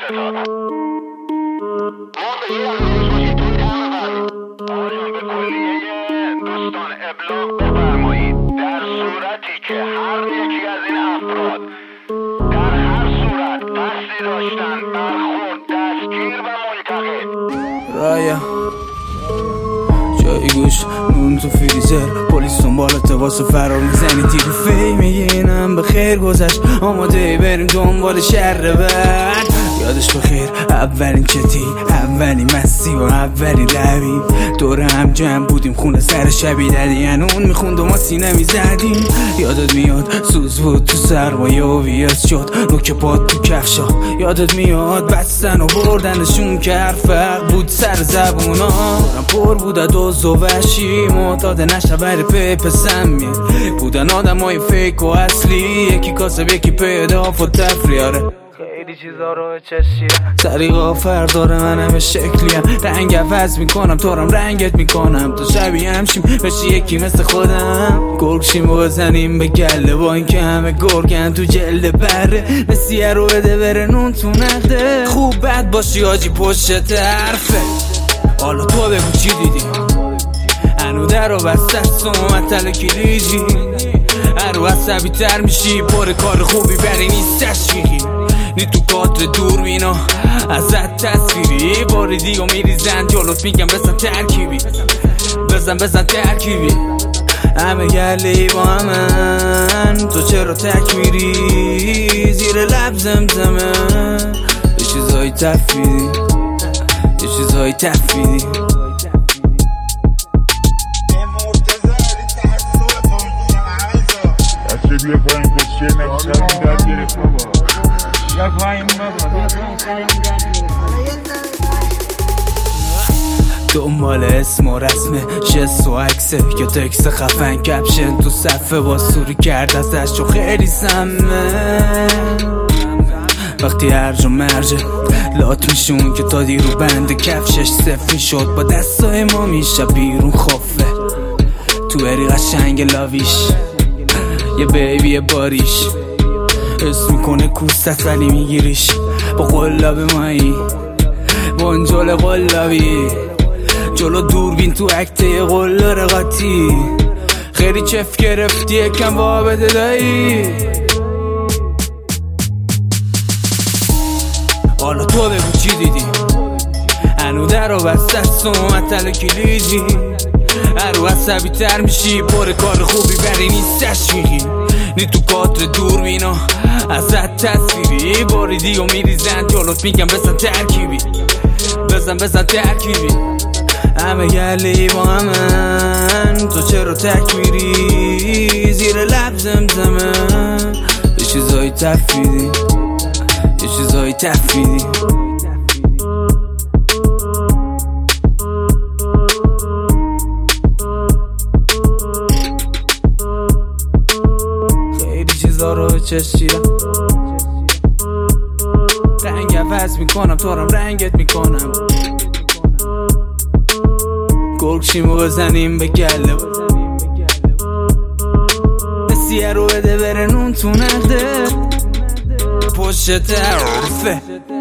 ستاد مرد یه روز باشی تو دم قلب آقایان به کلیه دوستان ابلاغ بفرمایید در صورتی که هر یکی از این افراد در هر صورت قصدی داشتن برخورد دستگیر و ملتقط رایا جای گوش نون تو فریزر پلیس دنبالت واسه فرار میزنی تیر فی میگه اینم به خیر گذشت آماده بریم دنبال شر بعد یادش بخیر اولین چتی اولین مستی و اولین لبی دور هم جمع بودیم خونه سر شبی ددیانون میخوند و ما سینه میزدیم یادت میاد سوز بود تو سرمایه و ویاس شد نوک پاد تو کفشا یادت میاد بستن و بردنشون که هر فرق بود سر زبونا پر بود دوز و وحشی معتاد نشبر پیپ سمی بودن آدم های فیک و اصلی یکی کاسب یکی پیدا و تفریاره خیلی چیزا رو چشیرم طریقا فرداره من همه شکلیم رنگ عوض میکنم تورم رنگت میکنم تو شبیه همشیم بشی یکی مثل خودم گرگشیم و بزنیم به گله با این که همه گرگن تو جلد بره نسیه رو بده بره نون تو نقده خوب بد باشی آجی پشت حرفه حالا تو بگو چی دیدی هنو در رو بستست و مطل کلیجی هر رو عصبی تر میشی پر کار خوبی بری نیست تشویقی نی تو کادر دور بینا ازت تصویری باری دیگه میریزن جلوت میگم بزن ترکیبی بزن ترکیبی همه گلی با همن تو چرا تک میری زیر لب زمزمه یه چیزهای تفیدی یه چیزهای تفیدی بیا پایین کشیه نمیشه این داد گرفت بابا بیا پایین بابا دنبال اسم و رسمه شست و عکسه یا تکس خفن کپشن تو صفحه با سوری کرد ازش و خیلی سمه وقتی هرج و مرجه لات میشون که تا دیرو بند کفشش صفر میشد با دستای ما میشه بیرون خفه تو بری قشنگ لاویش یه بیبی باریش حس میکنه کوست ولی میگیریش با قلاب مایی بانجال قلابی جلو دوربین تو عکته قل رقاتی خیلی چف گرفتی یکم با بده دایی حالا تو بگو چی دیدی هنو در رو بستست و مطل کلیجی هر رو عصبی تر میشی پر کار خوبی بری نیست تشویقی نی تو کادر دور بینا ازت تصویری باری دیگه میریزن جلوت میگم بزن ترکیبی بزن ترکیبی همه گلی با همن تو چرا تک میری زیر لب زمزمه یه چیزهای تفیدی یه چیزهای تفیدی رو چشیرم رنگ عوض میکنم تورم رنگت میکنم گرگشیم و بزنیم به گله نسیه رو بده بره نون تو نقده پشت حرفه